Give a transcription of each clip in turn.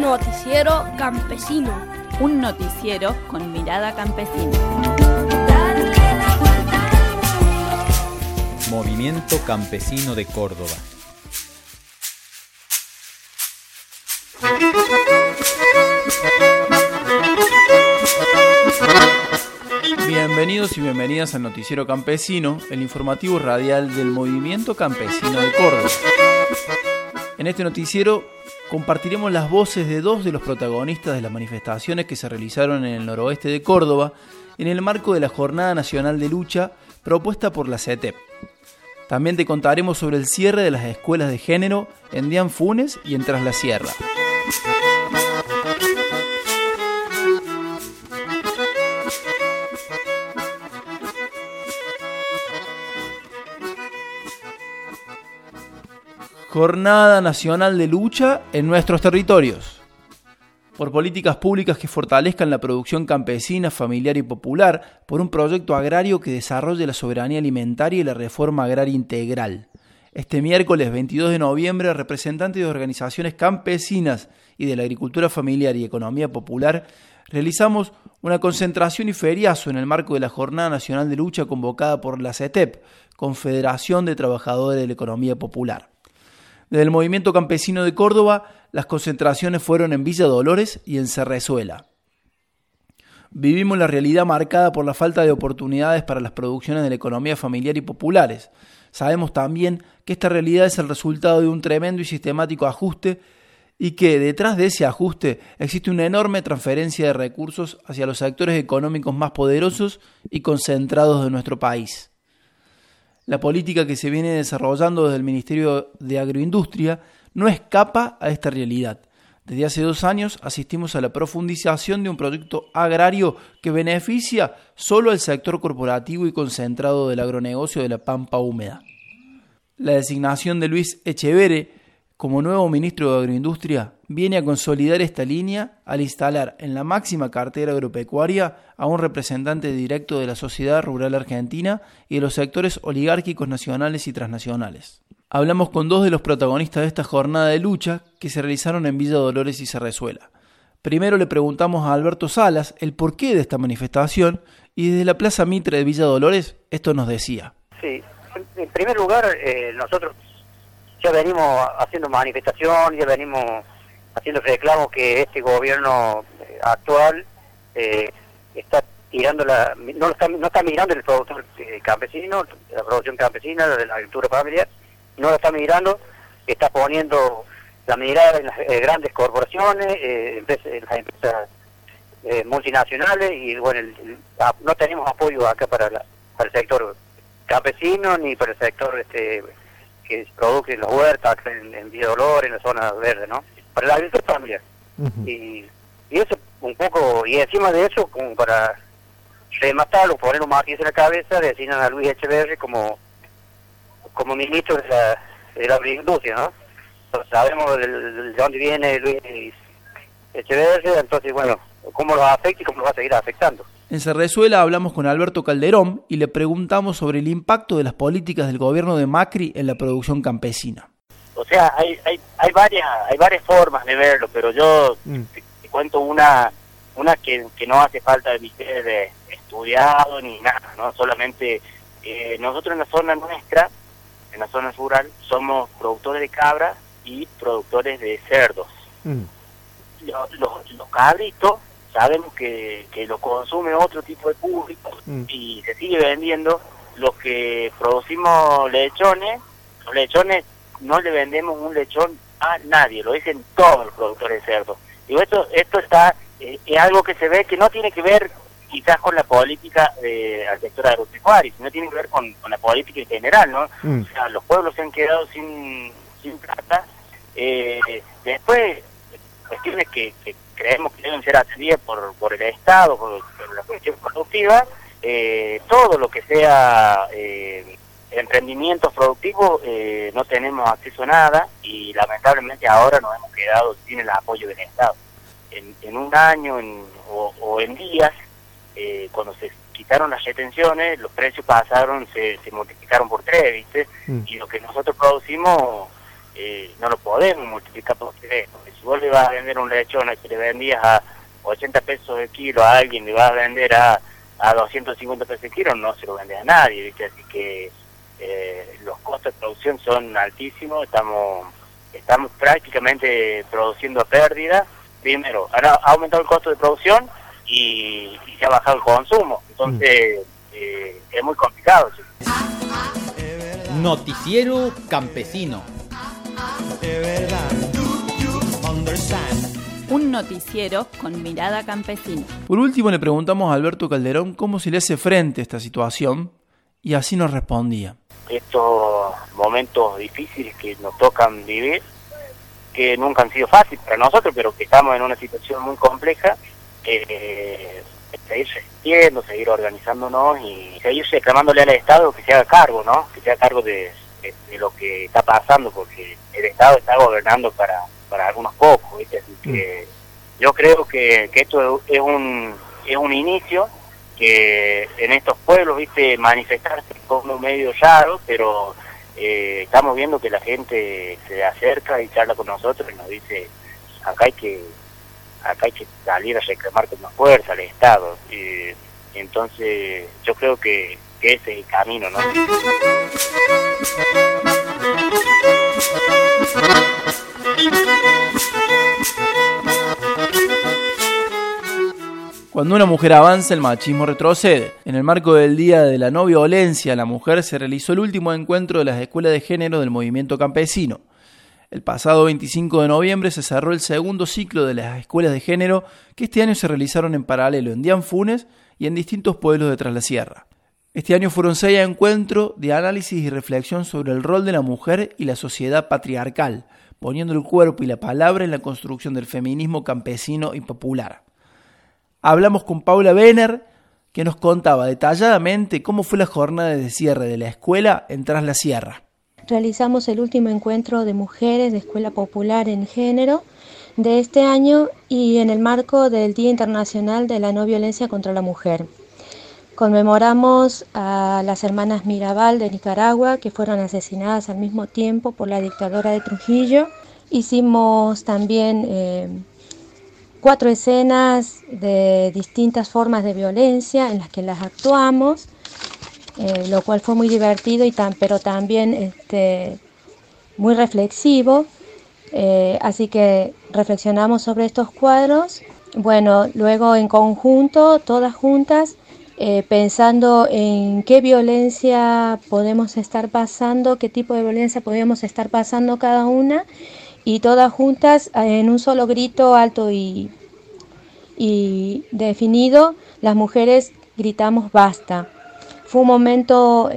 Noticiero campesino. Un noticiero con mirada campesina. Movimiento Campesino de Córdoba. Bienvenidos y bienvenidas al Noticiero Campesino, el informativo radial del Movimiento Campesino de Córdoba. En este noticiero compartiremos las voces de dos de los protagonistas de las manifestaciones que se realizaron en el noroeste de Córdoba en el marco de la Jornada Nacional de Lucha propuesta por la CETEP. También te contaremos sobre el cierre de las escuelas de género en Dian Funes y en Tras la Sierra. Jornada Nacional de Lucha en nuestros territorios. Por políticas públicas que fortalezcan la producción campesina, familiar y popular, por un proyecto agrario que desarrolle la soberanía alimentaria y la reforma agraria integral. Este miércoles 22 de noviembre, representantes de organizaciones campesinas y de la agricultura familiar y economía popular, realizamos una concentración y feriazo en el marco de la Jornada Nacional de Lucha convocada por la CETEP, Confederación de Trabajadores de la Economía Popular. Desde el Movimiento Campesino de Córdoba, las concentraciones fueron en Villa Dolores y en Cerrezuela. Vivimos la realidad marcada por la falta de oportunidades para las producciones de la economía familiar y populares. Sabemos también que esta realidad es el resultado de un tremendo y sistemático ajuste y que detrás de ese ajuste existe una enorme transferencia de recursos hacia los sectores económicos más poderosos y concentrados de nuestro país. La política que se viene desarrollando desde el Ministerio de Agroindustria no escapa a esta realidad. Desde hace 2 años asistimos a la profundización de un proyecto agrario que beneficia solo al sector corporativo y concentrado del agronegocio de la Pampa Húmeda. La designación de Luis Echeverre como nuevo ministro de Agroindustria viene a consolidar esta línea al instalar en la máxima cartera agropecuaria a un representante directo de la sociedad rural argentina y de los sectores oligárquicos nacionales y transnacionales. Hablamos con 2 de los protagonistas de esta jornada de lucha que se realizaron en Villa Dolores y Cerrezuela. Primero le preguntamos a Alberto Salas el porqué de esta manifestación y desde la Plaza Mitre de Villa Dolores esto nos decía. Sí, en primer lugar nosotros ya venimos haciendo manifestación, ya venimos haciendo reclamos que este gobierno actual está tirando no está mirando el productor campesino, la producción campesina, de la agricultura familiar, no lo está mirando, está poniendo la mirada en las grandes corporaciones, en las empresas multinacionales y bueno, no tenemos apoyo acá para el sector campesino ni para el sector que produce los huertas en Villa Dolores, en la zona verde, ¿no? Para la agricultura familiar. Uh-huh. Y eso un poco, y encima de eso, como para rematarlo, poner un martillo en la cabeza, designan a Luis Echeverre como ministro de la agricultura, ¿no? Entonces, sabemos de dónde viene Luis Echeverre, entonces, bueno, cómo lo afecta y cómo lo va a seguir afectando. En Cerrezuela hablamos con Alberto Calderón y le preguntamos sobre el impacto de las políticas del gobierno de Macri en la producción campesina. O sea, hay varias formas de verlo, pero yo te cuento una que no hace falta ni ser estudiado ni nada, ¿no? Solamente nosotros en la zona nuestra, en la zona rural, somos productores de cabra y productores de cerdos. Los cabritos sabemos que lo consume otro tipo de público y se sigue vendiendo. Los que producimos lechones, los lechones no le vendemos un lechón a nadie, lo dicen todos los productores de cerdo. Y esto está es algo que se ve que no tiene que ver quizás con la política al sector agropecuario, sino tiene que ver con la política en general, ¿no? O sea, los pueblos se han quedado sin plata. Después, cuestiones que creemos que deben ser atendidas por el Estado, por la cuestión productiva, todo lo que sea emprendimientos productivos, no tenemos acceso a nada y lamentablemente ahora nos hemos quedado sin el apoyo del Estado. En un año o en días, cuando se quitaron las retenciones, los precios pasaron, se multiplicaron por 3, ¿viste? Y lo que nosotros producimos no lo podemos multiplicar por 3, porque si vos le vas a vender un lechón que le vendías a 80 pesos el kilo a alguien, le vas a vender a 250 pesos el kilo, no se lo vende a nadie, ¿viste? Así que los costos de producción son altísimos, estamos prácticamente produciendo a pérdida. Primero, ha aumentado el costo de producción y se ha bajado el consumo, entonces es muy complicado. Noticiero campesino. Un noticiero con mirada campesina. Por último le preguntamos a Alberto Calderón cómo se le hace frente a esta situación y así nos respondía. Estos momentos difíciles que nos tocan vivir, que nunca han sido fáciles para nosotros, pero que estamos en una situación muy compleja, seguir resistiendo, seguir organizándonos y seguir reclamándole al Estado que se haga cargo, ¿no? Que se haga cargo de lo que está pasando, porque el Estado está gobernando para algunos pocos, ¿viste? Así que yo creo que esto es un inicio, que en estos pueblos, ¿viste? Manifestarse como medio raro, pero estamos viendo que la gente se acerca y charla con nosotros y nos dice, acá hay que salir a reclamar con más fuerza al Estado. Entonces yo creo que ese es el camino, ¿no? Cuando una mujer avanza, el machismo retrocede. En el marco del Día de la No Violencia a la Mujer se realizó el último encuentro de las escuelas de género del movimiento campesino. El pasado 25 de noviembre se cerró el segundo ciclo de las escuelas de género que este año se realizaron en paralelo en Dianfunes y en distintos pueblos de Tras la Sierra. Este año fueron 6 encuentros de análisis y reflexión sobre el rol de la mujer y la sociedad patriarcal, poniendo el cuerpo y la palabra en la construcción del feminismo campesino y popular. Hablamos con Paula Benner, que nos contaba detalladamente cómo fue la jornada de cierre de la escuela en Tras la Sierra. Realizamos el último encuentro de mujeres de escuela popular en género de este año y en el marco del Día Internacional de la No Violencia contra la Mujer. Conmemoramos a las hermanas Mirabal de Nicaragua, que fueron asesinadas al mismo tiempo por la dictadura de Trujillo. Hicimos también 4 escenas de distintas formas de violencia en las que las actuamos, lo cual fue muy divertido pero también muy reflexivo. Así que reflexionamos sobre estos cuadros. Bueno, luego en conjunto, todas juntas, pensando en qué violencia podemos estar pasando, qué tipo de violencia podemos estar pasando cada una, y todas juntas en un solo grito alto y definido, las mujeres gritamos basta. Fue un momento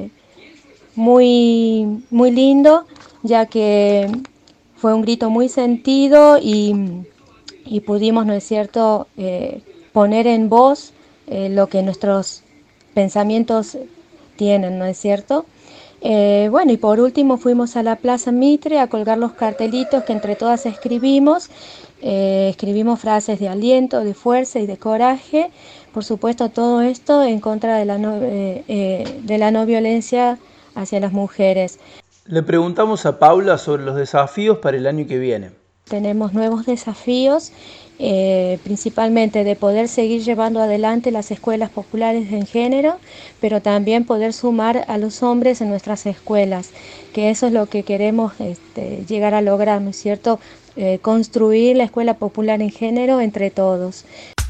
muy lindo, ya que fue un grito muy sentido y pudimos, ¿no es cierto?, poner en voz lo que nuestros pensamientos tienen, ¿no es cierto? Bueno, y por último fuimos a la Plaza Mitre a colgar los cartelitos que entre todas escribimos. Escribimos frases de aliento, de fuerza y de coraje. Por supuesto, todo esto en contra de la no violencia hacia las mujeres. Le preguntamos a Paula sobre los desafíos para el año que viene. Tenemos nuevos desafíos, principalmente de poder seguir llevando adelante las escuelas populares en género, pero también poder sumar a los hombres en nuestras escuelas, que eso es lo que queremos llegar a lograr, ¿no es cierto? Construir la escuela popular en género entre todos.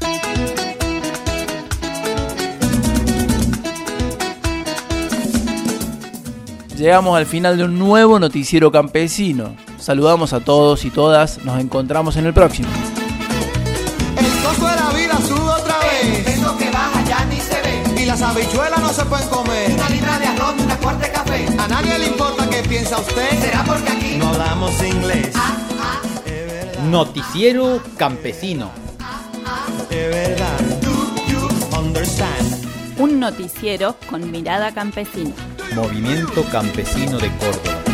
Llegamos al final de un nuevo noticiero campesino. Saludamos a todos y todas, nos encontramos en el próximo. El costo de la vida sube otra vez. El peso que baja ya ni se ve. Y las habichuelas no se pueden comer. Una libra de arroz y una cuarta de café. A nadie le importa qué piensa usted. ¿Será porque aquí no hablamos inglés? Noticiero campesino. De verdad. Do you understand? Un noticiero con mirada campesina. Movimiento Campesino de Córdoba.